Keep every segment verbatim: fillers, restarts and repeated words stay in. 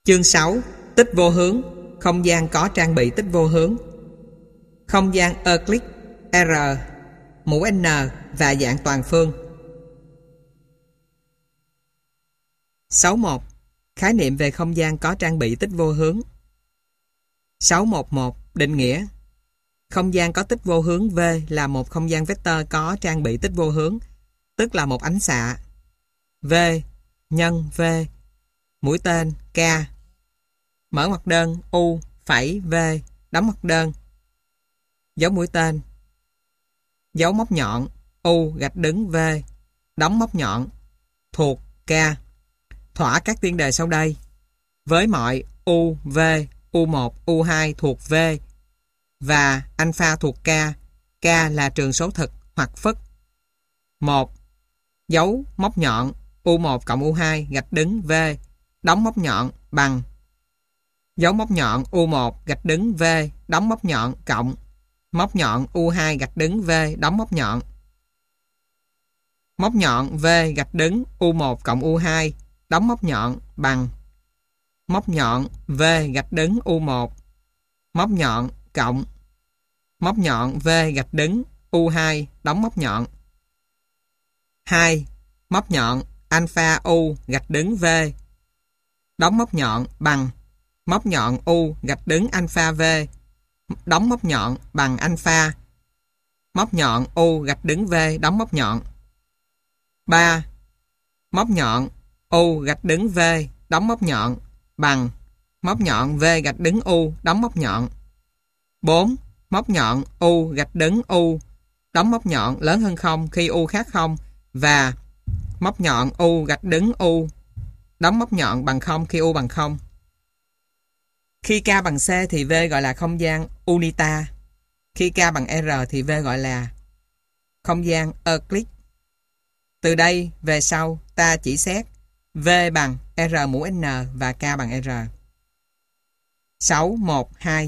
Chương sáu. Tích vô hướng. Không gian có trang bị tích vô hướng. Không gian Euclid, R, mũ N và dạng toàn phương. sáu mốt. Khái niệm về không gian có trang bị tích vô hướng. sáu một một. Định nghĩa. Không gian có tích vô hướng V là một không gian vector có trang bị tích vô hướng, tức là một ánh xạ V nhân V, mũi tên K, mở ngoặc đơn U phẩy V, đóng ngoặc đơn, dấu mũi tên, dấu móc nhọn U gạch đứng V, đóng móc nhọn, thuộc K, thỏa các tiên đề sau đây với mọi U, V, U một, U hai thuộc V và alpha thuộc K. K là trường số thực hoặc phức. một. Dấu móc nhọn U một cộng U hai gạch đứng V, đóng móc nhọn bằng dấu móc nhọn U một gạch đứng V, đóng móc nhọn cộng móc nhọn U hai gạch đứng V, đóng móc nhọn. Móc nhọn V gạch đứng U một cộng U hai đóng móc nhọn bằng móc nhọn V gạch đứng U một móc nhọn cộng móc nhọn V gạch đứng U hai đóng móc nhọn. hai. Móc nhọn alpha U gạch đứng V, đóng móc nhọn bằng móc nhọn U gạch đứng alpha V, đóng móc nhọn bằng alpha móc nhọn U gạch đứng V, đóng móc nhọn. ba. Móc nhọn U gạch đứng V, đóng móc nhọn bằng móc nhọn V gạch đứng U, đóng móc nhọn. bốn. Móc nhọn U gạch đứng U, đóng móc nhọn lớn hơn không khi U khác không và móc nhọn U gạch đứng U, đóng móc nhọn bằng không khi U bằng không. Khi K bằng C thì V gọi là không gian Unita. Khi K bằng R thì V gọi là không gian Euclid. Từ đây về sau ta chỉ xét V bằng R mũ N và K bằng R. sáu một hai.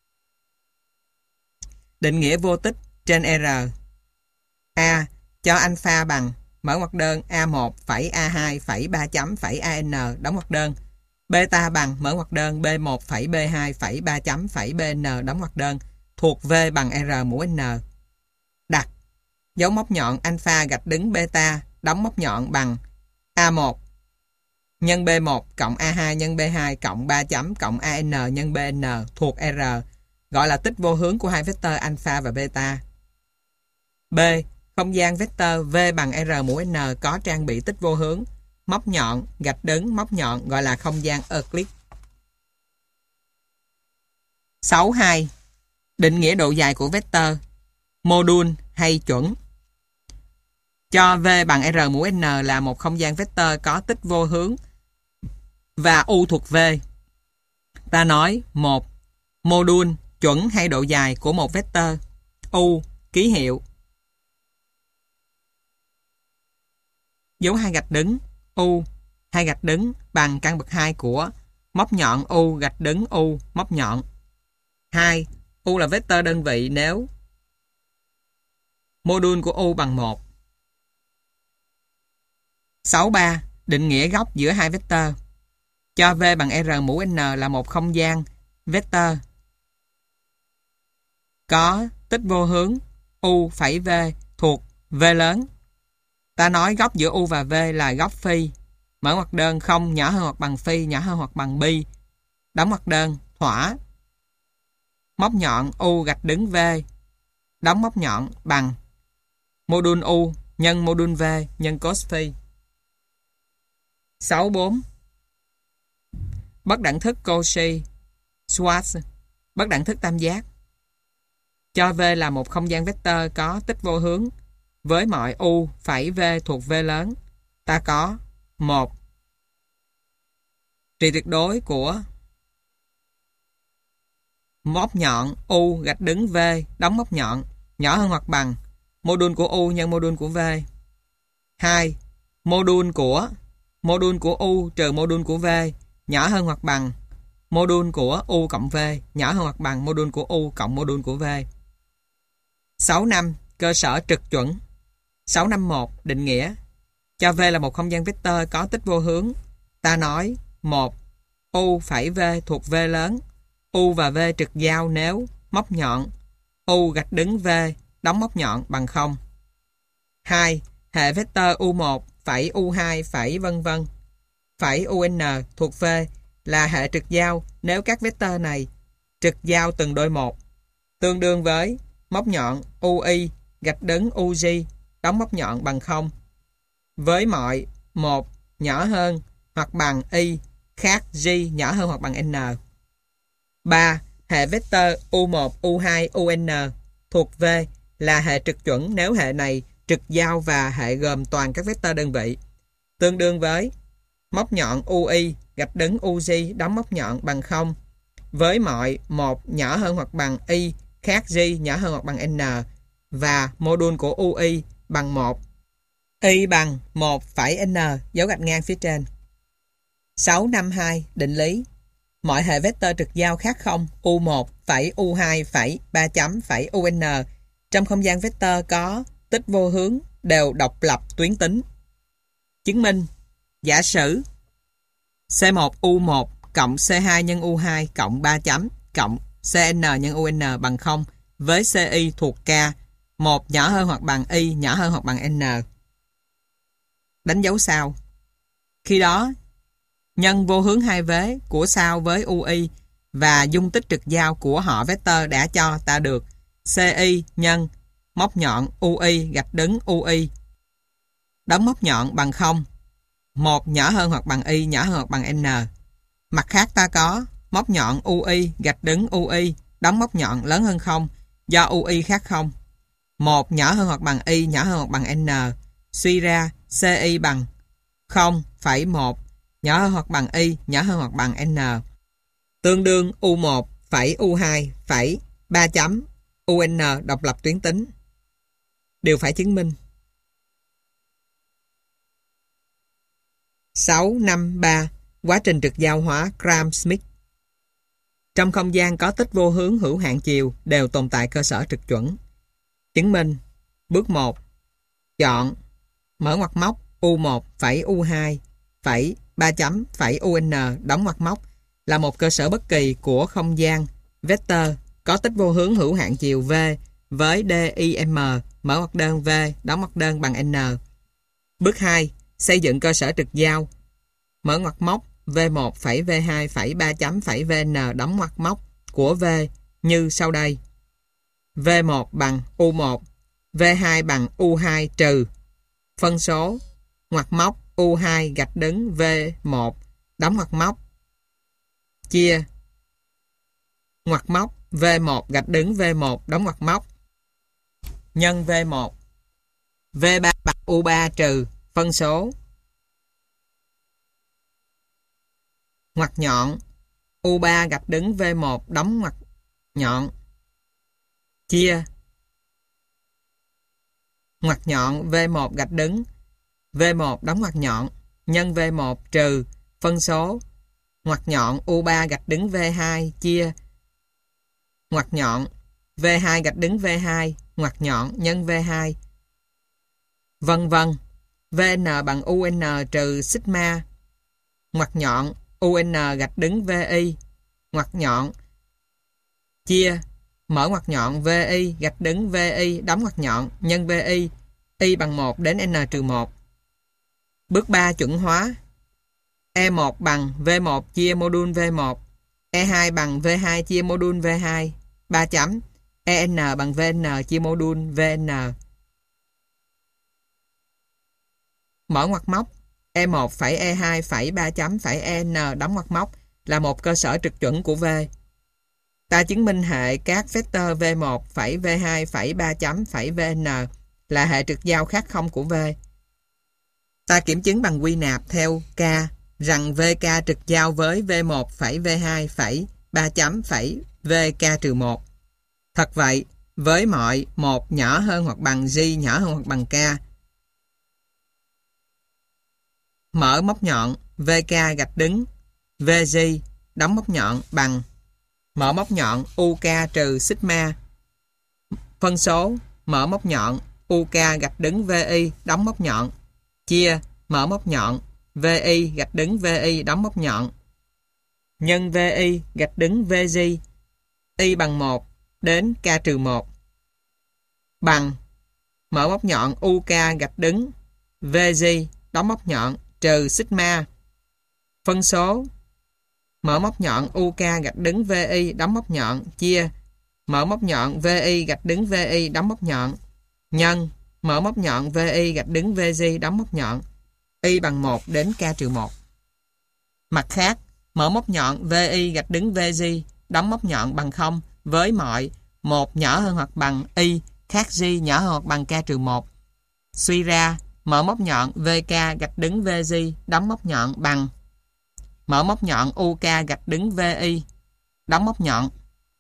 Định nghĩa vô tích trên R. A. Cho alpha bằng mở ngoặc đơn A một phẩy A hai phẩy ba chấm phẩy A N đóng ngoặc đơn. Beta bằng mở ngoặc đơn B một phẩy B hai phẩy ba chấm phẩy B N đóng ngoặc đơn thuộc V bằng R mũ N. Đặt dấu móc nhọn alpha gạch đứng beta đóng móc nhọn bằng A một nhân B một cộng A hai nhân B hai cộng ba chấm cộng A N nhân B N thuộc R, gọi là tích vô hướng của hai vector alpha và beta. B. Không gian vector V bằng R mũ N có trang bị tích vô hướng, móc nhọn gạch đứng móc nhọn gọi là không gian Euclid. sáu hai. Định nghĩa độ dài của vector, module hay chuẩn. Cho V bằng R mũ N là một không gian vector có tích vô hướng và U thuộc V. Ta nói một. Module, chuẩn hay độ dài của một vector. U, ký hiệu. Dấu hai gạch đứng U, hai gạch đứng bằng căn bậc hai của móc nhọn U gạch đứng U móc nhọn. hai. U là vector đơn vị nếu module của U bằng một. sáu ba. Định nghĩa góc giữa hai vector. Cho V bằng R mũ N là một không gian vector có tích vô hướng U phẩy V thuộc V lớn. Ta nói góc giữa U và V là góc phi. Mở ngoặc đơn không nhỏ hơn hoặc bằng phi nhỏ hơn hoặc bằng pi. Đóng ngoặc đơn thỏa. Móc nhọn U gạch đứng V, đóng móc nhọn bằng module U nhân module V nhân cos phi. sáu bốn. Bất đẳng thức Cauchy Schwarz, bất đẳng thức tam giác. Cho V là một không gian vector có tích vô hướng với mọi U phẩy V thuộc V lớn. Ta có một. Trị tuyệt đối của móc nhọn U gạch đứng V, đóng móc nhọn nhỏ hơn hoặc bằng module của U nhân module của V. hai. Module của module của U trừ module của V nhỏ hơn hoặc bằng module của U cộng V nhỏ hơn hoặc bằng module của U cộng module của V. sáu năm. Cơ sở trực chuẩn. sáu năm một. Định nghĩa. Cho V là một không gian vector có tích vô hướng. Ta nói một. U phẩy V thuộc V lớn. U và V trực giao nếu móc nhọn U gạch đứng V đóng móc nhọn bằng không. hai. Hệ vectơ U một phẩy U hai phẩy vân vân phẩy u en thuộc V là hệ trực giao nếu các vectơ này trực giao từng đôi một, tương đương với móc nhọn u i gạch đứng u gi đóng móc nhọn bằng không với mọi một nhỏ hơn hoặc bằng y khác g nhỏ hơn hoặc bằng n. ba. Hệ vectơ u một, u hai, u en thuộc V là hệ trực chuẩn nếu hệ này trực giao và hệ gồm toàn các vectơ đơn vị, tương đương với móc nhọn ui gạch đứng uj đóng móc nhọn bằng không với mọi một nhỏ hơn hoặc bằng y khác g nhỏ hơn hoặc bằng n và mô đun của ui bằng một. Y bằng một phẩy n dấu gạch ngang phía trên. sáu năm hai. Định lý. Mọi hệ vectơ trực giao khác không u một phẩy u hai phẩy ba chấm phẩy un trong không gian vectơ có tích vô hướng đều độc lập tuyến tính. Chứng minh. Giả sử C một U một cộng C hai nhân U hai cộng ba chấm cộng Cn nhân Un bằng không với Ci thuộc K một nhỏ hơn hoặc bằng Y nhỏ hơn hoặc bằng N. Đánh dấu sao. Khi đó nhân vô hướng hai vế của sao với ui và dung tích trực giao của họ vectơ đã cho ta được Ci nhân móc nhọn ui gạch đứng ui đóng móc nhọn bằng không một nhỏ hơn hoặc bằng y nhỏ hơn hoặc bằng n. Mặt khác ta có móc nhọn ui gạch đứng ui đóng móc nhọn lớn hơn không do ui khác không một nhỏ hơn hoặc bằng y nhỏ hơn hoặc bằng n. Suy ra Ci bằng không phẩy một nhỏ hơn hoặc bằng y nhỏ hơn hoặc bằng n tương đương u một phẩy u hai phẩy ba chấm un độc lập tuyến tính. Điều phải chứng minh. sáu năm ba. Quá trình trực giao hóa Gram-Schmidt. Trong không gian có tích vô hướng hữu hạn chiều đều tồn tại cơ sở trực chuẩn. Chứng minh. Bước một. Chọn mở ngoặc móc u một phẩy u hai phẩy ba chấm phẩy un đóng ngoặc móc là một cơ sở bất kỳ của không gian vectơ có tích vô hướng hữu hạn chiều V với dim mở ngoặc đơn V đóng ngoặc đơn bằng n. Bước hai. Xây dựng cơ sở trực giao mở ngoặc móc V một phẩy V hai phẩy ba chấm phẩy vn đóng ngoặc móc của V như sau đây. V một bằng u một, V hai bằng u hai trừ phân số ngoặc móc u hai gạch đứng V một đóng ngoặc móc chia ngoặc móc V một gạch đứng V một đóng ngoặc móc nhân V một. V ba bằng u ba trừ phân số ngoặc nhọn u ba gạch đứng V một đóng ngoặc nhọn chia ngoặc nhọn V một gạch đứng V một đóng ngoặc nhọn nhân V một trừ phân số ngoặc nhọn u ba gạch đứng V hai chia ngoặc nhọn V hai gạch đứng V hai ngoặc nhọn nhân V hai vân vân. Vn bằng un trừ sigma ngoặc nhọn un gạch đứng vi ngoặc nhọn chia mở ngoặc nhọn vi gạch đứng vi đóng ngoặc nhọn nhân vi y bằng một đến n trừ một. Bước ba. Chuẩn hóa. E một bằng V một chia mô đun V một, E hai bằng V hai chia mô đun V hai, ba chấm, En bằng Vn chia mô đun Vn. Mở ngoặc móc E một phẩy E hai phẩy ba chấm phẩy En đóng ngoặc móc là một cơ sở trực chuẩn của V. Ta chứng minh hệ các vectơ V một phẩy V hai phẩy ba chấm phẩy Vn là hệ trực giao khác không của V. Ta kiểm chứng bằng quy nạp theo K rằng vê ca trực giao với V một phẩy V hai phẩy ba chấm phẩy vê ca trừ một. Thật vậy, với mọi một nhỏ hơn hoặc bằng G nhỏ hơn hoặc bằng K, mở móc nhọn vê ca gạch đứng vê giê đóng móc nhọn bằng mở móc nhọn u ca trừ sigma phân số mở móc nhọn u ca gạch đứng vi đóng móc nhọn chia mở móc nhọn vi gạch đứng vi đóng móc nhọn nhân vi gạch đứng vg y bằng một đến k trừ một bằng mở móc nhọn uk gạch đứng vg đóng móc nhọn trừ sigma phân số mở móc nhọn uk gạch đứng vi đóng móc nhọn chia mở móc nhọn vi gạch đứng vi đóng móc nhọn nhân mở móc nhọn vi gạch đứng vg đóng móc nhọn y bằng một đến k trừ một. Mặt khác, mở móc nhọn vi gạch đứng vg đóng móc nhọn bằng không với mọi một nhỏ hơn hoặc bằng y khác g nhỏ hơn hoặc bằng k trừ một. Suy ra, mở móc nhọn vk gạch đứng vg đóng móc nhọn bằng mở móc nhọn uk gạch đứng vi đóng móc nhọn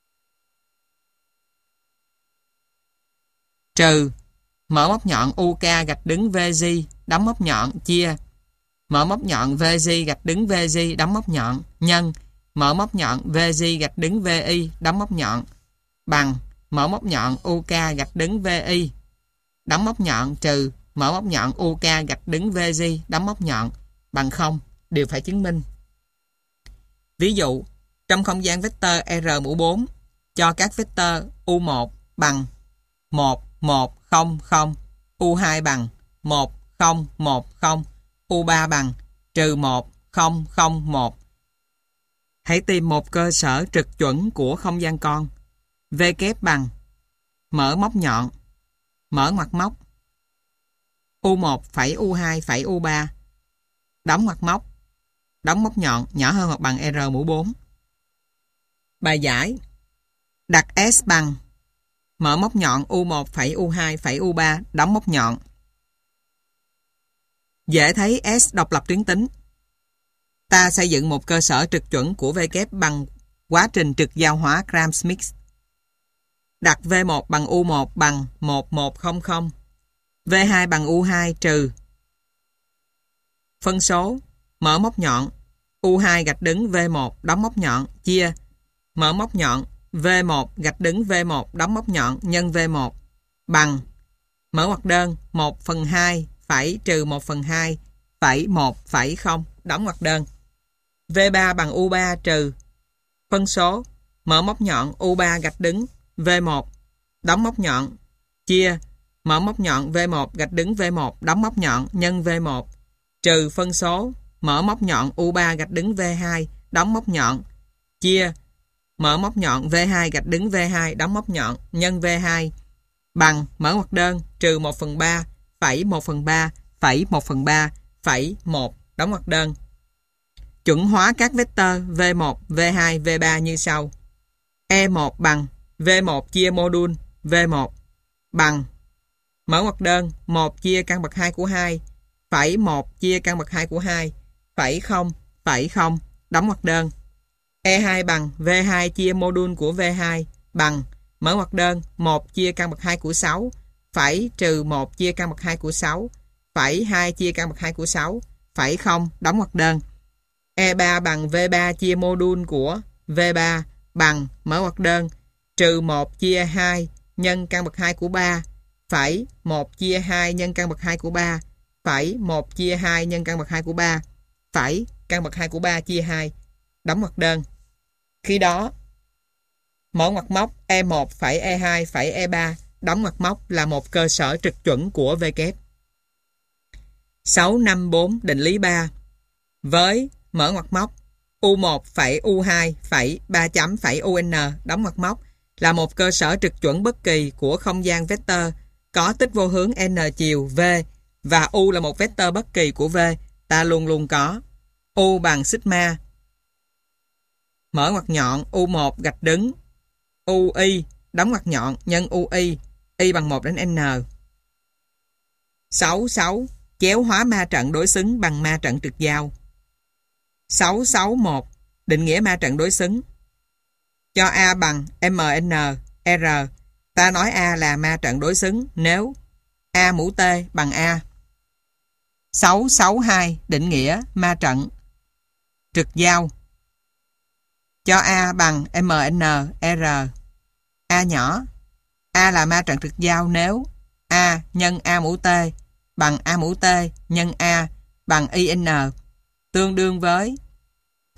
trừ mở móc nhọn uk gạch đứng vg đóng móc nhọn chia mở móc nhọn vg gạch đứng vg đóng móc nhọn nhân mở móc nhọn vg gạch đứng vi đóng móc nhọn bằng mở móc nhọn uk gạch đứng vi đóng móc nhọn trừ mở móc nhọn uk gạch đứng vg đóng móc nhọn bằng không đều phải chứng minh. Ví dụ, trong không gian vector R mũ bốn cho các vector u một bằng một, một, không, không, u hai bằng một, không, một, không, u ba bằng trừ một, không, không, một. Hãy tìm một cơ sở trực chuẩn của không gian con. V kép bằng mở móc nhọn, mở ngoặc móc, u một phẩy u hai phẩy u ba, đóng ngoặc móc, đóng móc nhọn nhỏ hơn hoặc bằng R mũ bốn. Bài giải đặt S bằng mở móc nhọn u một phẩy u hai phẩy u ba, đóng móc nhọn. Dễ thấy S độc lập tuyến tính. Ta xây dựng một cơ sở trực chuẩn của V kép bằng quá trình trực giao hóa Gram-Schmidt. Đặt V một bằng u một bằng một một không không, V hai bằng u hai trừ phân số mở móc nhọn u hai gạch đứng V một đóng móc nhọn chia mở móc nhọn V một gạch đứng V một đóng móc nhọn nhân V một bằng mở ngoặc đơn một phần hai phẩy trừ một phần hai phẩy một phẩy không đóng ngoặc đơn. V ba bằng u ba trừ phân số mở móc nhọn u ba gạch đứng V một đóng móc nhọn chia mở móc nhọn V một gạch đứng V một đóng móc nhọn nhân V một trừ phân số mở móc nhọn u ba gạch đứng V hai đóng móc nhọn chia mở móc nhọn V hai gạch đứng V hai đóng móc nhọn nhân V hai bằng mở ngoặc đơn trừ một phần ba phẩy một phần ba phẩy một phần ba phẩy một đóng ngoặc đơn. Chuẩn hóa các vector V một, V hai, V ba như sau. E một bằng V một chia mô đun V một bằng mở ngoặc đơn một chia căn bậc hai của hai phẩy một chia căn bậc hai của hai phẩy không phẩy không đóng ngoặc đơn. E hai bằng V hai chia mô đun của V hai bằng mở ngoặc đơn một chia căn bậc hai của sáu phẩy trừ một chia căn bậc hai của sáu phẩy hai chia căn bậc hai của sáu phẩy không đóng ngoặc đơn. E ba bằng V ba chia mô đun của V ba bằng mở ngoặc đơn trừ một chia hai nhân căn bậc hai của ba phẩy một chia hai nhân căn bậc hai của ba phẩy một chia hai nhân căn bậc hai của ba phẩy căn bậc hai của ba chia hai đóng ngoặc đơn. Khi đó mở ngoặc móc E một phẩy E hai phẩy E ba đóng ngoặc móc là một cơ sở trực chuẩn của V kép. sáu năm bốn định lý ba. Với mở ngoặc móc u một phẩy u hai phẩy ba chấm phẩy un đóng ngoặc móc là một cơ sở trực chuẩn bất kỳ của không gian vector có tích vô hướng n chiều V và u là một vector bất kỳ của V, ta luôn luôn có u bằng sigma mở ngoặc nhọn u một gạch đứng ui đóng ngoặc nhọn nhân ui y bằng một đến n. sáu sáu chéo hóa ma trận đối xứng bằng ma trận trực giao. sáu sáu một định nghĩa ma trận đối xứng. Cho A bằng mn r, ta nói A là ma trận đối xứng nếu A mũ T bằng A. sáu sáu hai định nghĩa ma trận trực giao. Cho A bằng mn r, A nhỏ. A là ma trận trực giao nếu A nhân A mũ T bằng A mũ T nhân A bằng in tương đương với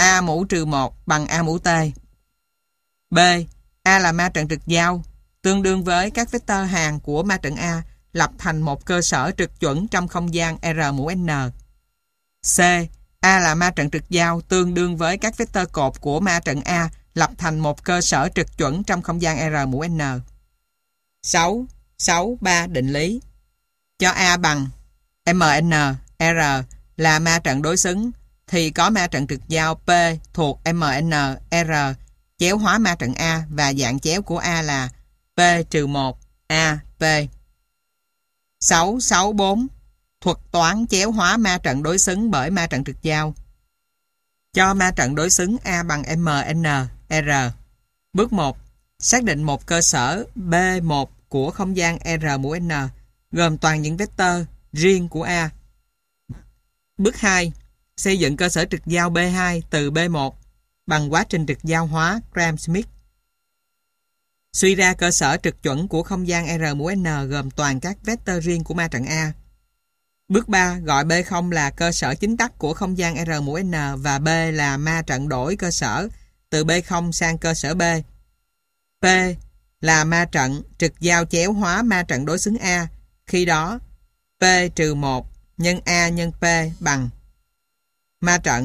A mũ trừ một bằng A mũ T. B. A là ma trận trực giao, tương đương với các vectơ hàng của ma trận A lập thành một cơ sở trực chuẩn trong không gian R mũ N. C. A là ma trận trực giao tương đương với các vectơ cột của ma trận A lập thành một cơ sở trực chuẩn trong không gian R mũ N. sáu. sáu. ba. Định lý. Cho A bằng M N R là ma trận đối xứng thì có ma trận trực giao P thuộc M N R chéo hóa ma trận A và dạng chéo của A là P trừ một A P. sáu. sáu. bốn. Thuật toán chéo hóa ma trận đối xứng bởi ma trận trực giao. Cho ma trận đối xứng A bằng M N R. Bước một. Xác định một cơ sở B một của không gian R mũ N gồm toàn những vectơ riêng của A. Bước hai. Xây dựng cơ sở trực giao B hai từ B một bằng quá trình trực giao hóa Gram-Schmidt. Suy ra cơ sở trực chuẩn của không gian R mũ N gồm toàn các vectơ riêng của ma trận A. Bước ba. Gọi B không là cơ sở chính tắc của không gian R mũ N và B là ma trận đổi cơ sở từ B không sang cơ sở B. P là ma trận trực giao chéo hóa ma trận đối xứng A. Khi đó P trừ một nhân A nhân P bằng ma trận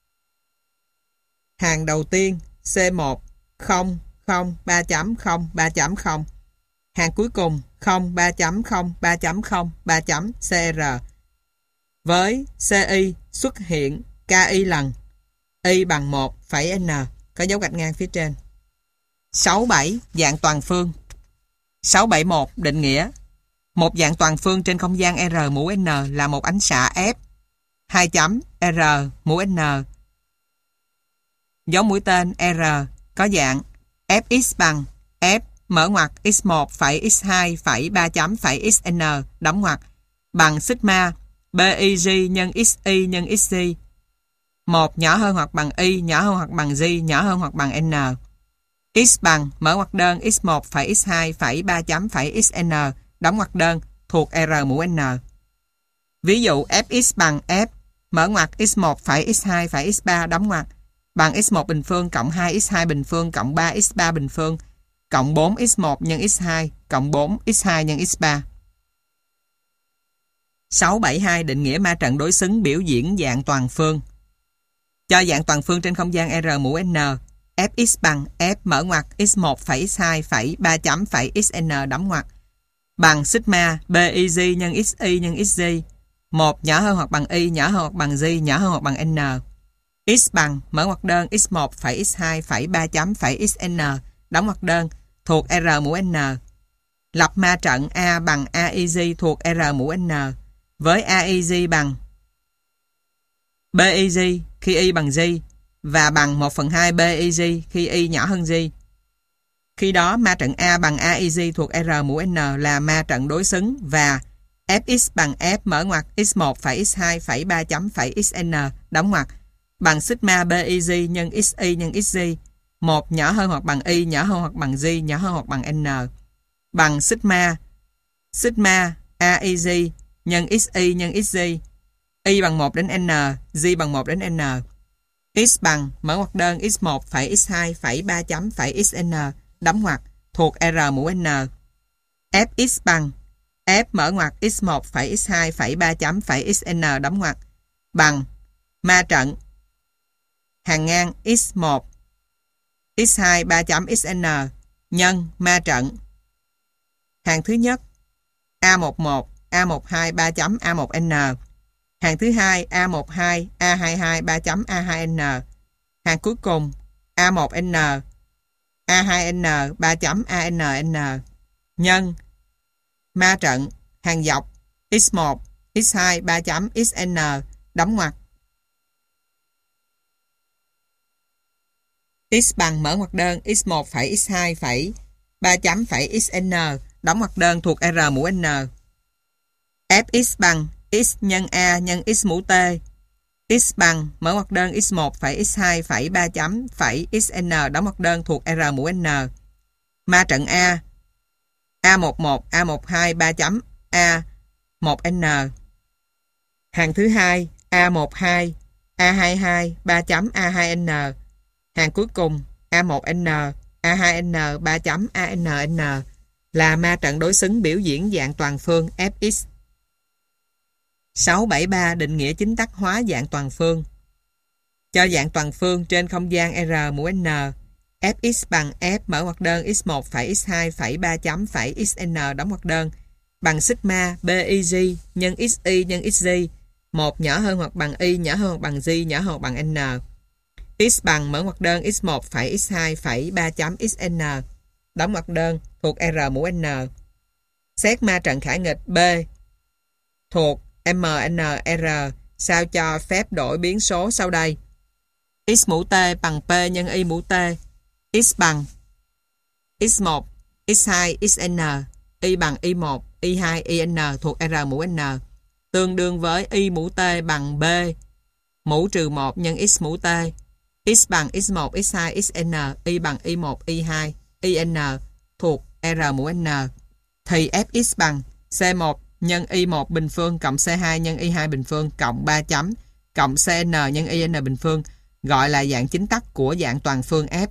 hàng đầu tiên C một không không ba chấm không ba chấm không, hàng cuối cùng không ba chấm không ba chấm không ba chấm C R với C I xuất hiện K I lần Y bằng một phẩy N có dấu gạch ngang phía trên. sáu bảy. Dạng toàn phương. sáu bảy một. Định nghĩa. Một dạng toàn phương trên không gian R mũ N là một ánh xạ F hai chấm R mũ N dấu mũi tên R có dạng Fx bằng F mở ngoặc x một phẩy x hai phẩy ba chấm phẩy xn đóng ngoặc bằng sigma Bij nhân xy nhân xg một nhỏ hơn hoặc bằng y nhỏ hơn hoặc bằng g nhỏ hơn hoặc bằng n. X bằng mở ngoặc đơn x một phẩy x hai phẩy ba chấm phẩy xn đóng ngoặc đơn thuộc R mũ N. Ví dụ Fx bằng F mở ngoặc x một phẩy x hai phẩy x ba đóng ngoặc bằng x một bình phương cộng hai x hai bình phương cộng ba x ba bình phương cộng bốn x một nhân x hai cộng bốn x hai nhân x ba. sáu bảy hai. Định nghĩa ma trận đối xứng biểu diễn dạng toàn phương. Cho dạng toàn phương trên không gian R mũ N, Fx bằng F mở ngoặc x một phẩy x hai phẩy ba chấm phẩy xn đóng ngoặc bằng sigma Bij nhân xy nhân xg một nhỏ hơn hoặc bằng y nhỏ hơn hoặc bằng g nhỏ hơn hoặc bằng n. X bằng mở ngoặc đơn x một phẩy x hai phẩy ba chấm phẩy xn đóng ngoặc đơn thuộc R mũ N. Lập ma trận A bằng Aig thuộc R mũ N với Aig bằng Bij khi y bằng g và bằng một phần hai Bij khi y nhỏ hơn g. Khi đó ma trận A bằng Aig thuộc R mũ N là ma trận đối xứng và Fx bằng F mở ngoặc x một phẩy x hai phẩy ba chấm phẩy xn đóng ngoặc bằng sigma Bij nhân xy nhân xg một nhỏ hơn hoặc bằng y nhỏ hơn hoặc bằng g nhỏ hơn hoặc bằng n bằng sigma sigma Aig nhân xy nhân xg y bằng một đến n, g bằng một đến n. X bằng mở ngoặc đơn x một phẩy x hai phẩy ba chấm phẩy xn đóng ngoặc thuộc R mũ N. Fx bằng F mở ngoặc x một phẩy x hai phẩy ba chấm phẩy xn đóng ngoặc bằng ma trận hàng ngang x một x hai ba chấm xn nhân ma trận hàng thứ nhất A mười một A mười hai ba chấm A một n, hàng thứ hai A mười hai A hai mươi hai ba chấm A hai n, hàng cuối cùng A một n A hai n ba chấm A N N nhân ma trận hàng dọc x một x hai ba chấm xn đóng ngoặc x bằng mở ngoặc đơn x một phẩy x hai phẩy ba chấm phẩy xn đóng ngoặc đơn thuộc R mũ N. Fx bằng x nhân A nhân x mũ T. X bằng mở ngoặc đơn x một phẩy x hai phẩy ba chấm phẩy xn đóng ngoặc đơn thuộc R mũ N. Ma trận A A mười một A mười hai ba chấm A một n, hàng thứ hai A mười hai A hai mươi hai ba chấm A hai N. Hàng cuối cùng A một N, A hai N ba chấm A N N là ma trận đối xứng biểu diễn dạng toàn phương F X. sáu bảy ba Định nghĩa chính tắc hóa dạng toàn phương. Cho dạng toàn phương trên không gian R mũ N, Fx bằng F mở ngoặc đơn x một phẩy x hai phẩy ba chấm phẩy xn đóng ngoặc đơn bằng sigma Bij nhân xy nhân xj, một nhỏ hơn hoặc bằng y nhỏ hơn hoặc bằng j nhỏ hơn hoặc bằng n. X bằng mở ngoặc đơn x một phẩy x hai phẩy ba chấm xn đóng ngoặc đơn thuộc R mũ N. Xét ma trận khả nghịch B thuộc M N R sao cho phép đổi biến số sau đây. X mũ T bằng P nhân Y mũ T. X bằng x một, x hai, xn. Y bằng y một, y hai, yn thuộc R mũ N. Tương đương với Y mũ T bằng B mũ trừ một nhân x mũ T. X bằng x một, x hai, xn. Y bằng y một, y hai, yn thuộc R mũ N. Thì Fx bằng C một nhân Y một bình phương cộng C hai nhân Y hai bình phương cộng ba chấm cộng Cn nhân Y n bình phương gọi là dạng chính tắc của dạng toàn phương F.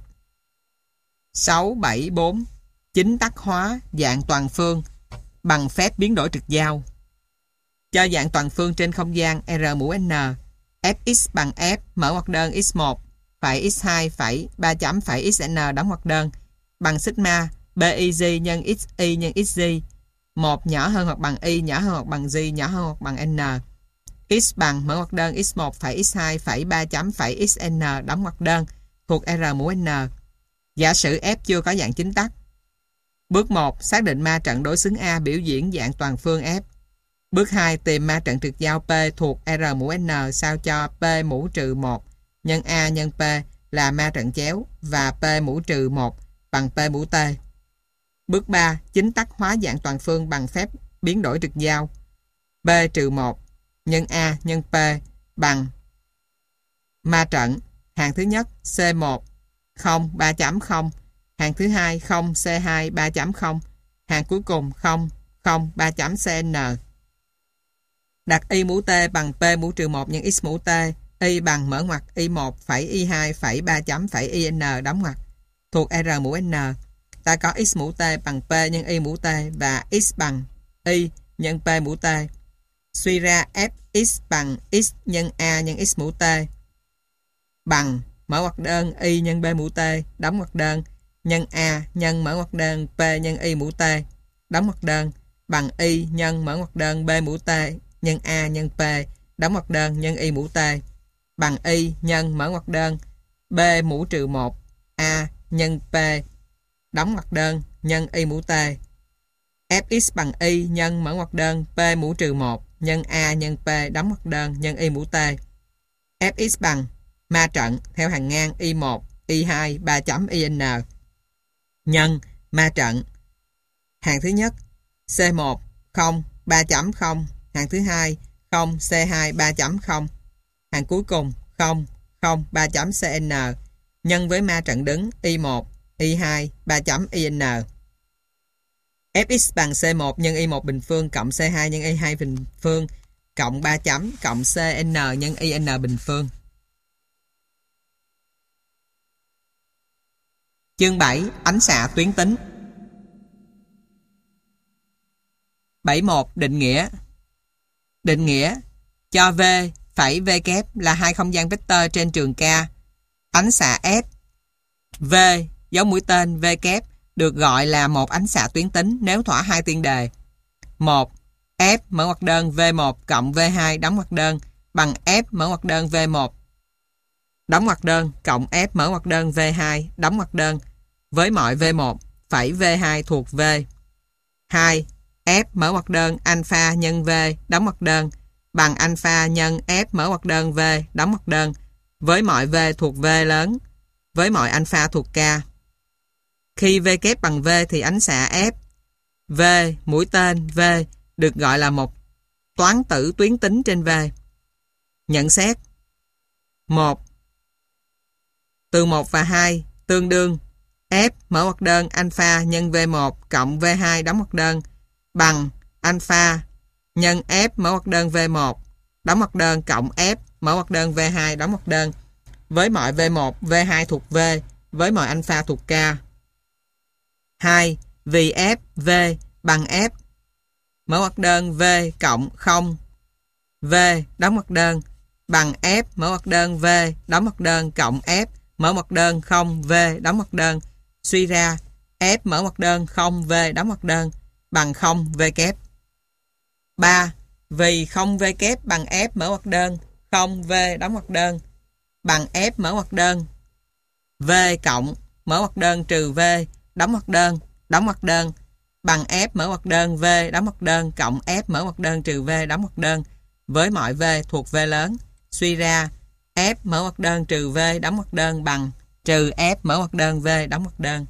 sáu bảy bốn Chính tắc hóa dạng toàn phương bằng phép biến đổi trực giao. Cho dạng toàn phương trên không gian R mũ N, Fx bằng F mở ngoặc đơn x một phẩy x hai phẩy ba chấm phẩy xn đóng ngoặc đơn bằng sigma Bij nhân xy nhân xj, một nhỏ hơn hoặc bằng y nhỏ hơn hoặc bằng j nhỏ hơn hoặc bằng n. X bằng mở ngoặc đơn x một phẩy x hai phẩy ba chấm phẩy xn đóng ngoặc đơn thuộc R mũ N. Giả sử F chưa có dạng chính tắc. Bước một Xác định ma trận đối xứng A biểu diễn dạng toàn phương F. Bước hai Tìm ma trận trực giao P thuộc R mũ N sao cho P mũ trừ một nhân A nhân P là ma trận chéo và P mũ trừ một bằng P mũ T. Bước ba Chính tắc hóa dạng toàn phương bằng phép biến đổi trực giao. P trừ một nhân A nhân P bằng ma trận hàng thứ nhất C một không ba chấm không, hàng thứ hai không C hai ba chấm không, hàng cuối cùng không không ba chấm Cn. Đặt Y mũ T bằng P mũ trừ một nhân x mũ T. Y bằng mở ngoặc y một phẩy y hai phẩy ba chấm phẩy in đóng ngoặc thuộc R mũ N. Ta có x mũ T bằng P nhân Y mũ T và x bằng Y nhân P mũ T. Suy ra Fx bằng x nhân A nhân x mũ T bằng mở ngoặc đơn Y nhân B mũ T đóng ngoặc đơn nhân A nhân mở ngoặc đơn P nhân Y mũ T đóng ngoặc đơn bằng Y nhân mở ngoặc đơn B mũ T nhân A nhân P đóng ngoặc đơn nhân Y mũ T bằng Y nhân mở ngoặc đơn B mũ trừ một A nhân P đóng ngoặc đơn nhân Y mũ T. Fx bằng Y nhân mở ngoặc đơn P mũ trừ một nhân A nhân P đóng ngoặc đơn nhân Y mũ T. Fx bằng ma trận theo hàng ngang y một, y hai, ba chấm in nhân ma trận hàng thứ nhất C một không, ba chấm không, hàng thứ hai không C hai ba chấm không, hàng cuối cùng không không ba chấm Cn nhân với ma trận đứng y một, y hai, ba chấm in. Fx bằng C một nhân y một bình phương cộng C hai nhân y hai bình phương cộng ba chấm cộng Cn nhân in bình phương. Chương bảy Ánh xạ tuyến tính. bảy một Định nghĩa. Định nghĩa cho V phẩy V kép là hai không gian vector trên trường K. Ánh xạ F V dấu mũi tên V kép được gọi là một ánh xạ tuyến tính nếu thỏa hai tiên đề. một. F mở ngoặc đơn V một cộng V hai đóng ngoặc đơn bằng F mở ngoặc đơn V một đóng ngoặc đơn cộng F mở ngoặc đơn V hai đóng ngoặc đơn với mọi V một phẩy V hai thuộc V. hai. F mở ngoặc đơn alpha nhân V đóng ngoặc đơn bằng alpha nhân F mở ngoặc đơn V đóng ngoặc đơn với mọi V thuộc V lớn với mọi alpha thuộc K. Khi V kép bằng V thì ánh xạ F V mũi tên V được gọi là một toán tử tuyến tính trên V. Nhận xét. một. Từ một và hai tương đương F mở ngoặc đơn alpha nhân V một cộng V hai đóng ngoặc đơn bằng alpha nhân F mở ngoặc đơn V một đóng ngoặc đơn cộng F mở ngoặc đơn vê hai đóng ngoặc đơn, với mọi vê một, vê hai thuộc V, với mọi alpha thuộc K. hai. Vì F, V bằng F, mở ngoặc đơn V cộng không, V đóng ngoặc đơn bằng F, mở ngoặc đơn V đóng ngoặc đơn cộng F, mở ngoặc đơn không V đóng ngoặc đơn. Suy ra F mở ngoặc đơn không V đóng ngoặc đơn bằng không V kép. ba. Vì không V kép bằng F mở ngoặc đơn không V đóng ngoặc đơn bằng F mở ngoặc đơn V cộng mở ngoặc đơn trừ V đóng ngoặc đơn đóng ngoặc đơn bằng F mở ngoặc đơn V đóng ngoặc đơn cộng F mở ngoặc đơn trừ V đóng ngoặc đơn với mọi V thuộc V lớn. Suy ra F mở ngoặc đơn trừ V đóng ngoặc đơn bằng trừ F mở ngoặc đơn V đóng ngoặc đơn.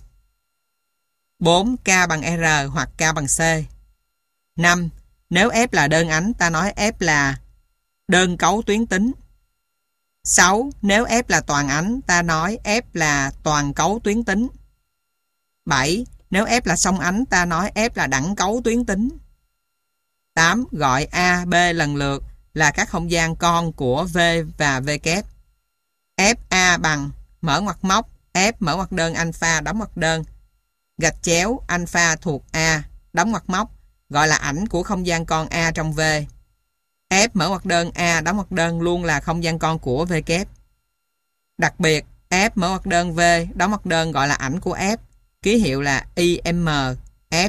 bốn. K bằng R hoặc K bằng C. năm. Nếu F là đơn ánh, ta nói F là đơn cấu tuyến tính. sáu. Nếu F là toàn ánh, ta nói F là toàn cấu tuyến tính. bảy. Nếu F là song ánh, ta nói F là đẳng cấu tuyến tính. tám. Gọi A, B lần lượt là các không gian con của V và V kép. F A bằng mở ngoặc móc F mở ngoặc đơn alpha đóng ngoặc đơn gạch chéo alpha thuộc A đóng ngoặc móc gọi là ảnh của không gian con A trong V. F mở ngoặc đơn A đóng ngoặc đơn luôn là không gian con của V kép. Đặc biệt F mở ngoặc đơn V đóng ngoặc đơn gọi là ảnh của F, ký hiệu là i em F.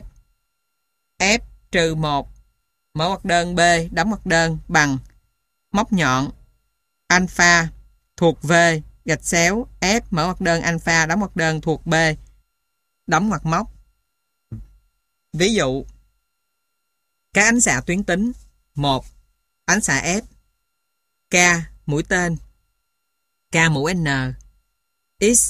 F trừ một mở ngoặc đơn B đóng ngoặc đơn bằng móc nhọn alpha thuộc V gạch xéo F mở ngoặc đơn alpha đóng ngoặc đơn thuộc B đóng ngoặc móc. Ví dụ các ánh xạ tuyến tính. một. Ánh xạ F. K mũi tên K mũ N. X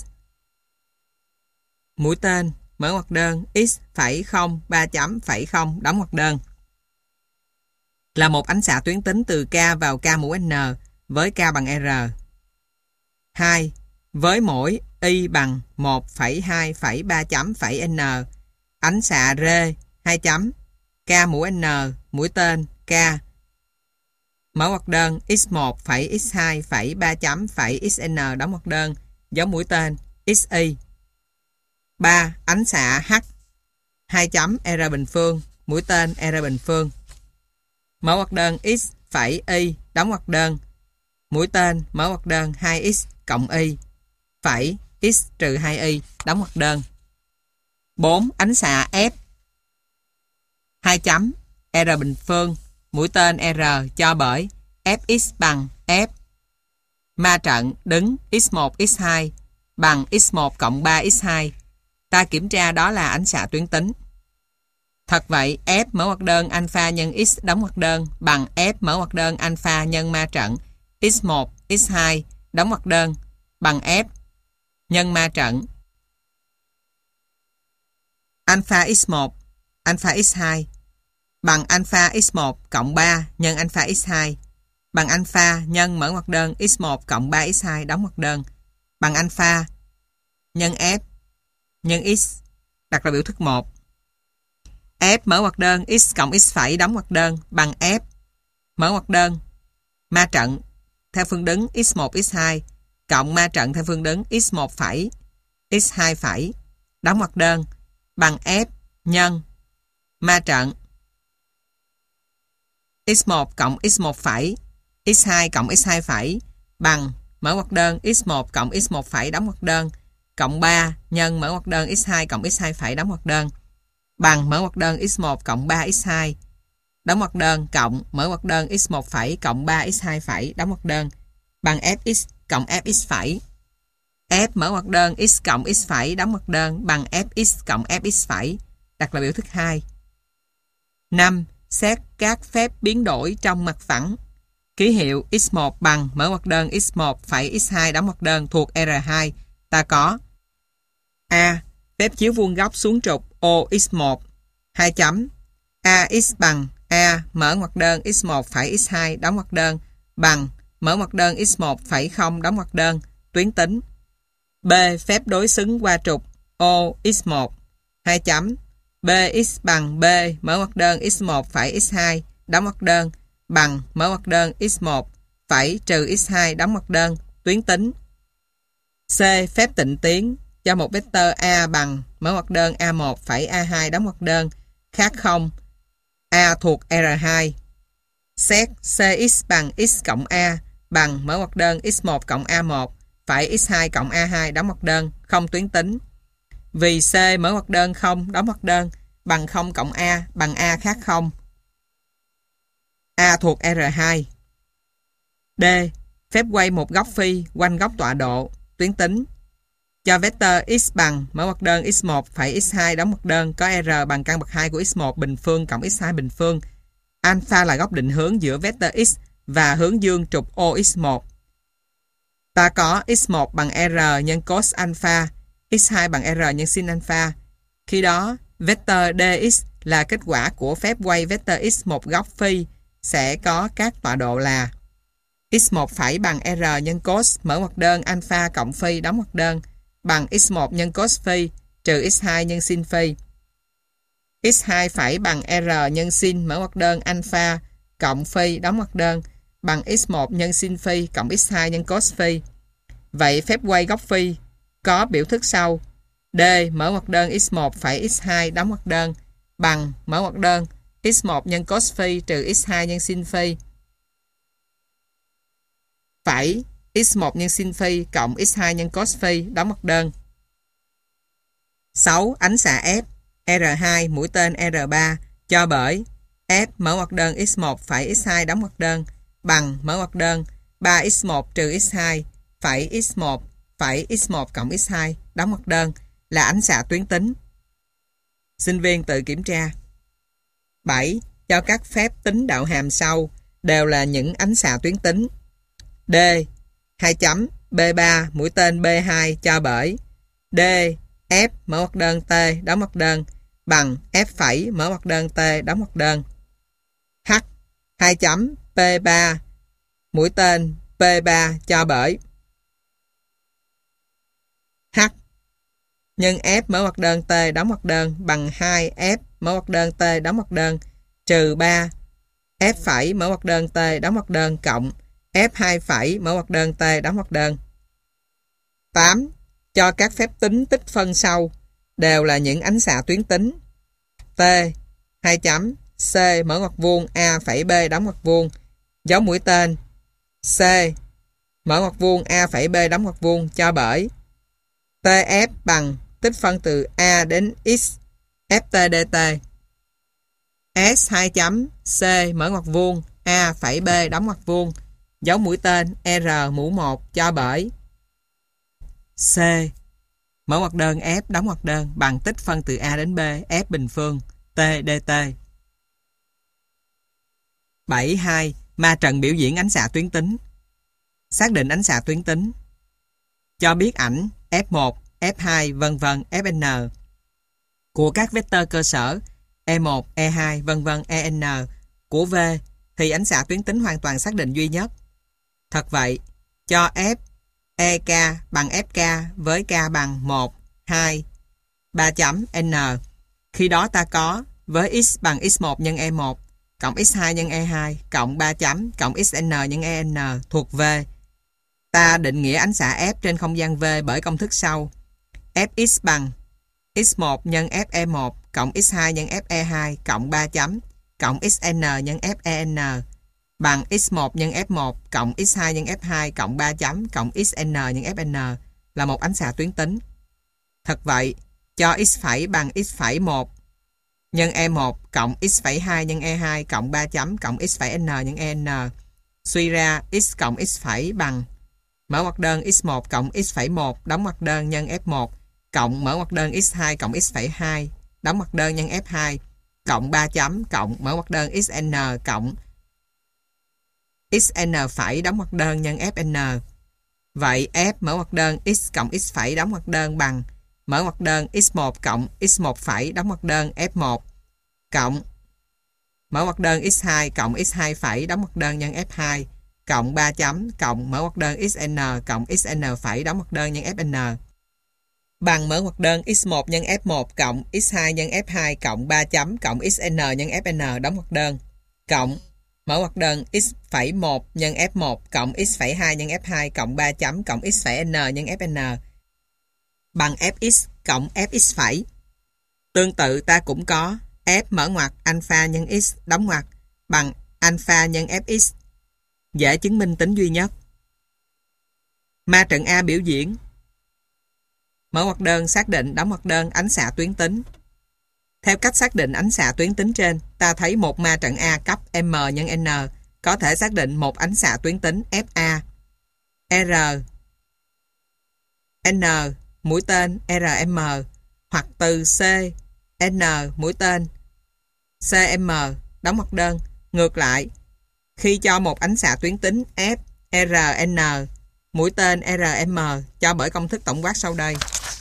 mũi tên mở ngoặc đơn x phẩy không ba chấm phẩy không đóng ngoặc đơn là một ánh xạ tuyến tính từ K vào K mũ N với K bằng R. hai. Với mỗi y bằng một phẩy hai phẩy ba chấm phẩy N, ánh xạ R hai chấm K mũ N mũi tên K mở ngoặc đơn x một phẩy x hai phẩy ba chấm phẩy xn đóng ngoặc đơn giống mũi tên xy. ba. Ánh xạ H hai chấm R bình phương mũi tên R bình phương mở ngoặc đơn x phẩy y đóng ngoặc đơn mũi tên mở ngoặc đơn hai x cộng y phẩy x trừ hai y đóng ngoặc đơn. bốn. Ánh xạ F hai chấm R bình phương mũi tên R cho bởi Fx bằng F ma trận đứng x một x hai bằng x một cộng ba x hai. Ta kiểm tra đó là ánh xạ tuyến tính. Thật vậy, F mở ngoặc đơn alpha nhân x đóng ngoặc đơn bằng F mở ngoặc đơn alpha nhân ma trận x một x hai đóng ngoặc đơn bằng F nhân ma trận alpha x một alpha x hai bằng alpha x một cộng ba nhân alpha x hai bằng alpha nhân mở ngoặc đơn x một cộng ba x hai đóng ngoặc đơn bằng alpha nhân F nhân x đặt là biểu thức một. F mở ngoặc đơn x cộng x phẩy đóng ngoặc đơn bằng F mở ngoặc đơn ma trận theo phương đứng x một x hai cộng ma trận theo phương đứng x một phẩy x hai phẩy đóng ngoặc đơn bằng F nhân ma trận x một cộng x một phẩy x hai cộng x hai phẩy bằng mở ngoặc đơn x một cộng x một phẩy đóng ngoặc đơn cộng ba nhân mở ngoặc đơn x hai cộng x hai phẩy đóng ngoặc đơn bằng mở ngoặc đơn x một cộng ba x hai đóng ngoặc đơn cộng mở ngoặc đơn x một phẩy cộng ba x hai phẩy đóng ngoặc đơn bằng fx cộng fx phẩy. F mở ngoặc đơn x cộng x phẩy đóng ngoặc đơn bằng fx cộng fx phẩy đặt là biểu thức hai. năm. Xét các phép biến đổi trong mặt phẳng. Ký hiệu x một bằng mở ngoặc đơn x một phẩy x hai đóng ngoặc đơn thuộc R hai. Ta có A. Phép chiếu vuông góc xuống trục O x một hai chấm ax bằng A mở ngoặc đơn x một phẩy x hai đóng ngoặc đơn bằng mở ngoặc đơn x một phẩy không đóng ngoặc đơn tuyến tính. B. Phép đối xứng qua trục O x một hai chấm bx bằng B mở ngoặc đơn x một phẩy x hai đóng ngoặc đơn bằng mở ngoặc đơn x một phẩy trừ x hai đóng ngoặc đơn, tuyến tính. C. Phép tịnh tiến cho một vectơ A bằng mở ngoặc đơn a một phẩy a hai đóng ngoặc đơn khác không, A thuộc R hai. Xét Cx bằng x cộng A bằng mở ngoặc đơn x một cộng a một phẩy x hai cộng a hai đóng ngoặc đơn không tuyến tính. Vì C mở ngoặc đơn không đóng ngoặc đơn bằng không cộng A bằng A khác không, A thuộc R hai. D. Phép quay một góc phi quanh góc tọa độ, tuyến tính. Cho vectơ x bằng mở ngoặc đơn x một phẩy x hai đóng ngoặc đơn có R bằng căn bậc hai của x một bình phương cộng x hai bình phương. Alpha là góc định hướng giữa vectơ x và hướng dương trục O x một. Ta có x một bằng R nhân cos alpha, x hai bằng R nhân sin alpha. Khi đó, vectơ dx là kết quả của phép quay vectơ x một góc phi sẽ có các tọa độ là x một phẩy bằng R nhân cos mở ngoặc đơn alpha cộng phi đóng ngoặc đơn bằng x một nhân cos phi trừ x hai nhân sin phi. x hai phẩy bằng R nhân sin mở ngoặc đơn alpha cộng phi đóng ngoặc đơn bằng x một nhân sin phi cộng x hai nhân cos phi. Vậy phép quay góc phi có biểu thức sau: D mở ngoặc đơn x một phẩy x hai đóng ngoặc đơn bằng mở ngoặc đơn x một nhân cos phi trừ x hai nhân sin phi phẩy x một nhân sin phi cộng x hai nhân cos phi đóng ngoặc đơn. sáu. Ánh xạ F R hai mũi tên R ba cho bởi F mở ngoặc đơn x một phẩy x hai đóng ngoặc đơn bằng mở ngoặc đơn ba x một trừ x hai phẩy x một phẩy x một cộng x hai đóng ngoặc đơn là ánh xạ tuyến tính. Sinh viên tự kiểm tra. bảy. Cho các phép tính đạo hàm sau đều là những ánh xạ tuyến tính. D. hai chấm B ba mũi tên B hai cho bởi D F mở ngoặc đơn T đóng ngoặc đơn bằng F phẩy mở ngoặc đơn T đóng ngoặc đơn. H. hai chấm P ba mũi tên P ba cho bởi H nhân F mở ngoặc đơn T đóng ngoặc đơn bằng hai F mở ngoặc đơn T đóng ngoặc đơn trừ ba F phẩy mở ngoặc đơn T đóng ngoặc đơn cộng F hai phẩy mở ngoặc đơn T đóng ngoặc đơn. tám. Cho các phép tính tích phân sau đều là những ánh xạ tuyến tính. T hai chấm C mở ngoặc vuông A phẩy B đóng ngoặc vuông dấu mũi tên C mở ngoặc vuông A phẩy B đóng ngoặc vuông cho bởi T F bằng tích phân từ A đến X Ft dt. S hai chấm C mở ngoặc vuông A phẩy B đóng ngoặc vuông dấu mũi tên R mũ một cho bởi C mở ngoặc đơn F đóng ngoặc đơn bằng tích phân từ A đến B F bình phương T dt. bảy. hai. Ma trận biểu diễn ánh xạ tuyến tính. Xác định ánh xạ tuyến tính. Cho biết ảnh F một, F hai, vân vân Fn của các vectơ cơ sở E một, E hai, vân vân En của V thì ánh xạ tuyến tính hoàn toàn xác định duy nhất. Thật vậy, cho F E K bằng F K với K bằng một, hai, ba chấm N. Khi đó ta có với X bằng x một nhân E một cộng x hai nhân E hai cộng ba chấm cộng xn nhân En thuộc V. Ta định nghĩa ánh xạ F trên không gian V bởi công thức sau: Fx bằng x một nhân F E một cộng x hai nhân F E hai cộng ba chấm cộng xn nhân F En bằng x một nhân F một cộng x hai nhân F hai cộng ba chấm cộng xn nhân Fn là một ánh xạ tuyến tính. Thật vậy, cho x phẩy bằng x phẩy một nhân E một cộng x phẩy hai nhân E hai cộng ba chấm cộng x phẩy n nhân En. Suy ra x cộng x phẩy bằng mở ngoặc đơn x một cộng x phẩy một đóng ngoặc đơn nhân F một cộng mở ngoặc đơn x hai cộng x phẩy hai đóng ngoặc đơn nhân F hai cộng ba chấm cộng mở ngoặc đơn xn cộng xn phẩy đóng ngoặc đơn nhân Fn. Vậy F mở ngoặc đơn x cộng x phẩy đóng ngoặc đơn bằng mở ngoặc đơn x một cộng x một phẩy đóng ngoặc đơn F một cộng mở ngoặc đơn x hai cộng x hai phẩy đóng ngoặc đơn nhân F hai cộng ba chấm cộng mở ngoặc đơn xn cộng xn phẩy đóng ngoặc đơn nhân Fn bằng mở ngoặc đơn x một nhân F một cộng x hai nhân F hai cộng ba chấm cộng xn nhân Fn đóng ngoặc đơn cộng mở ngoặc đơn x phẩy một nhân f một cộng x phẩy hai nhân f hai cộng ba chấm cộng x phẩy n nhân fn bằng fx cộng fx phẩy. Tương tự ta cũng có f mở ngoặc alpha nhân x đóng ngoặc bằng alpha nhân fx. Dễ chứng minh tính duy nhất. Ma trận A biểu diễn. Mở ngoặc đơn xác định đóng ngoặc đơn ánh xạ tuyến tính. Theo cách xác định ánh xạ tuyến tính trên, ta thấy một ma trận A cấp M nhân N có thể xác định một ánh xạ tuyến tính Fa R N mũi tên R M hoặc từ C N mũi tên C M đóng ngoặc đơn. Ngược lại, khi cho một ánh xạ tuyến tính F R N mũi tên R M cho bởi công thức tổng quát sau đây.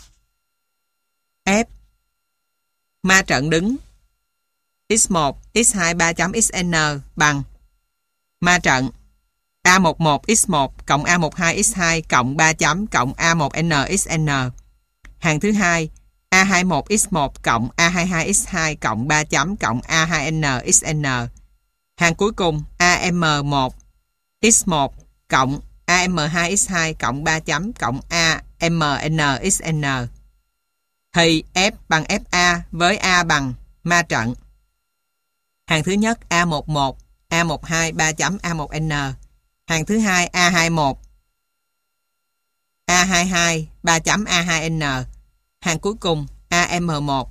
F ma trận đứng x một, x hai ba chấm xn bằng ma trận A mười một x một cộng A mười hai x hai cộng ba chấm cộng A một n xn. Hàng thứ hai A hai mươi mốt x một cộng A hai mươi hai x hai cộng ba chấm cộng A hai n xn. Hàng cuối cùng A M một x một cộng A M hai x hai cộng ba chấm cộng A M n xn. Thì F bằng Fa với A bằng ma trận. Hàng thứ nhất A mười một, A mười hai ba chấm A một n. Hàng thứ hai A hai mươi mốt, A hai mươi hai ba chấm A hai n. Hàng cuối cùng A M một,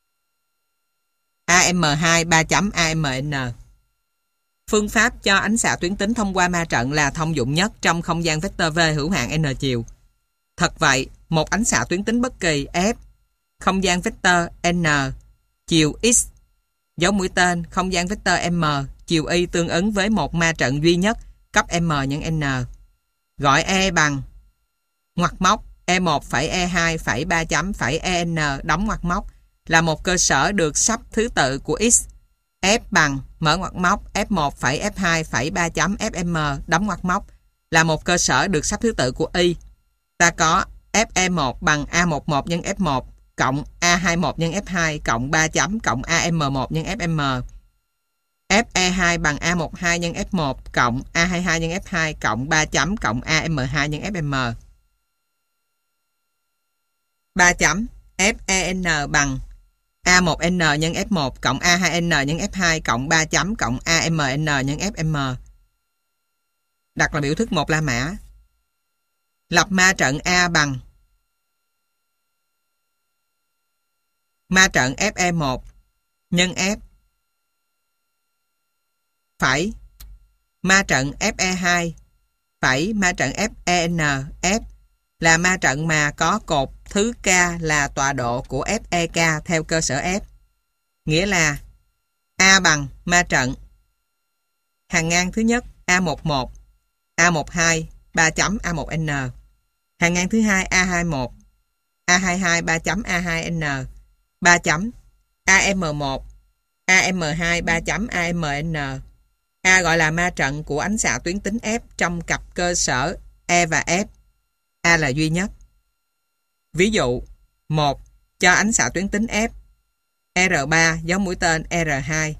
A M hai ba chấm A M n. Phương pháp cho ánh xạ tuyến tính thông qua ma trận là thông dụng nhất trong không gian vector V hữu hạn n chiều. Thật vậy, một ánh xạ tuyến tính bất kỳ F không gian vector n chiều x dấu mũi tên không gian vector m chiều y tương ứng với một ma trận duy nhất cấp m nhân n. Gọi E bằng ngoặc móc E một phẩy E hai phẩy ba chấm phẩy E N đóng ngoặc móc là một cơ sở được sắp thứ tự của x. F bằng mở ngoặc móc F một phẩy F hai phẩy ba chấm F M đóng ngoặc móc là một cơ sở được sắp thứ tự của y. Ta có F E một bằng A mười một nhân F một cộng A hai mươi mốt nhân F hai cộng ba chấm cộng A M một nhân F M. F E hai bằng A mười hai nhân F một cộng A hai mươi hai nhân F hai cộng ba chấm cộng A M hai nhân F M. ba chấm F E N bằng A một N nhân F một cộng A hai N nhân F hai cộng ba chấm cộng A M N nhân F M. Đặt là biểu thức một La Mã. Lập ma trận A bằng ma trận F E một nhân F phẩy ma trận F E hai phẩy ma trận F E N. F là ma trận mà có cột thứ K là tọa độ của F E K theo cơ sở F. Nghĩa là A bằng ma trận hàng ngang thứ nhất A mười một, A mười hai ba chấm A một N. Hàng ngang thứ hai A hai mươi mốt, A hai mươi hai ba chấm A hai N ba chấm A M một, A M hai ba chấm A M N. A gọi là ma trận của ánh xạ tuyến tính F trong cặp cơ sở E và F. A là duy nhất. Ví dụ một. Cho ánh xạ tuyến tính F R ba dấu mũi tên R hai.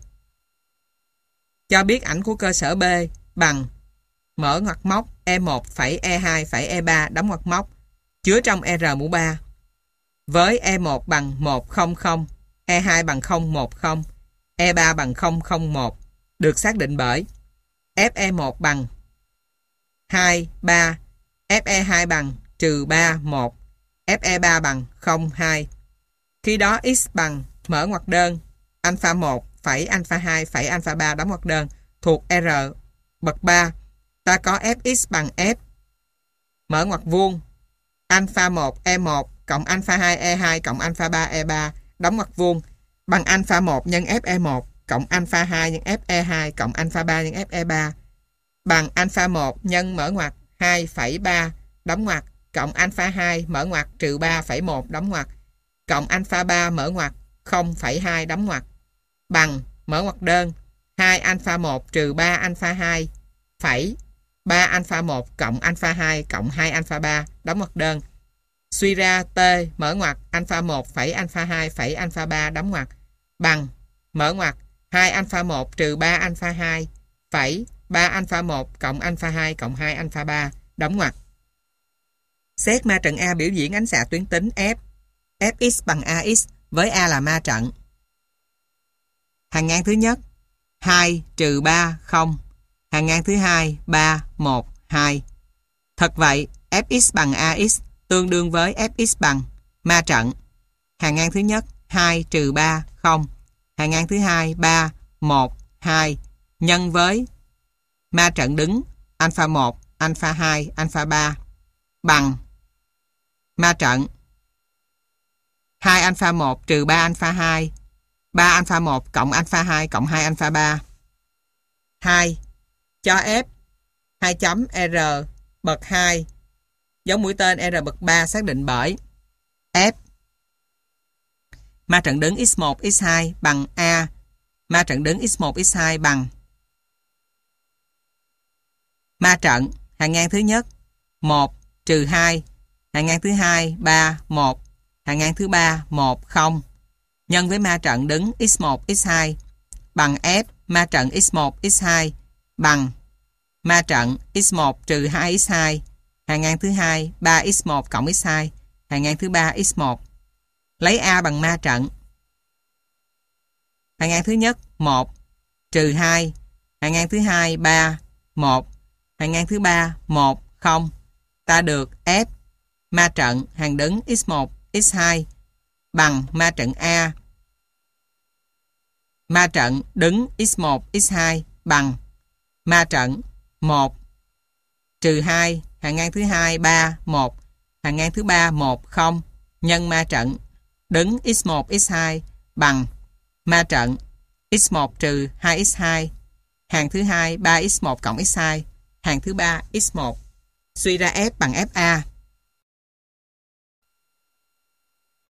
Cho biết ảnh của cơ sở B bằng mở ngoặc móc E một phẩy E hai phẩy E ba đóng ngoặc móc chứa trong R mũ ba với E một bằng một không không, E hai bằng không một không, E ba bằng không không một được xác định bởi F E một bằng hai, ba, F E hai bằng trừ ba, một, F E ba bằng không, hai. Khi đó x bằng mở ngoặc đơn alpha một phẩy alpha hai phẩy alpha ba đóng ngoặc đơn thuộc R bậc ba. Ta có Fx bằng F mở ngoặc vuông alpha một E một cộng alpha hai E hai cộng alpha ba E ba đóng ngoặc vuông bằng alpha một nhân F E một cộng alpha hai nhân F E hai cộng alpha ba nhân F E ba bằng alpha một nhân mở ngoặc hai phẩy ba đóng ngoặc cộng alpha hai mở ngoặc trừ ba phẩy một đóng ngoặc cộng alpha ba mở ngoặc không phẩy hai đóng ngoặc bằng mở ngoặc đơn hai alpha một trừ ba alpha hai phẩy ba alpha một cộng alpha hai cộng hai alpha ba đóng ngoặc đơn. Suy ra T mở ngoặc alpha một phẩy alpha hai phẩy alpha ba đóng ngoặc bằng mở ngoặc hai alpha một trừ ba alpha hai phẩy ba alpha một cộng alpha hai cộng hai alpha ba, đóng ngoặc. Xét ma trận A biểu diễn ánh xạ tuyến tính F, Fx bằng Ax với A là ma trận. Hàng ngang thứ nhất, hai trừ ba, không. Hàng ngang thứ hai, ba, một, hai. Thật vậy, Fx bằng Ax tương đương với Fx bằng ma trận. Hàng ngang thứ nhất, hai trừ ba, không. Hàng ngang thứ hai, ba, một, hai. Nhân với ma trận đứng alpha một, alpha hai, alpha ba bằng ma trận hai alpha một trừ ba alpha hai, ba alpha một cộng alpha hai cộng hai alpha ba. hai. Cho F hai chấm R bậc hai dấu mũi tên R bậc ba xác định bởi F ma trận đứng x một, x hai bằng A ma trận đứng x một, x hai bằng ma trận hàng ngang thứ nhất một trừ hai, hàng ngang thứ hai ba, một, hàng ngang thứ ba một, không nhân với ma trận đứng x một, x hai bằng F ma trận x một, x hai bằng ma trận x một trừ hai x hai, hàng ngang thứ hai ba x một cộng x hai, hàng ngang thứ ba x một. Lấy A bằng ma trận. Hàng ngang thứ nhất một trừ hai, hàng ngang thứ hai ba, một, hàng ngang thứ ba một, không. Ta được F ma trận hàng đứng x một, x hai bằng ma trận A ma trận đứng x một, x hai bằng ma trận một trừ hai, hàng ngang thứ hai ba, một, hàng ngang thứ ba một, không nhân ma trận đứng x một, x hai bằng ma trận x một trừ hai x hai, hàng thứ hai ba x một cộng x hai, hàng thứ ba x một. Suy ra F bằng F A.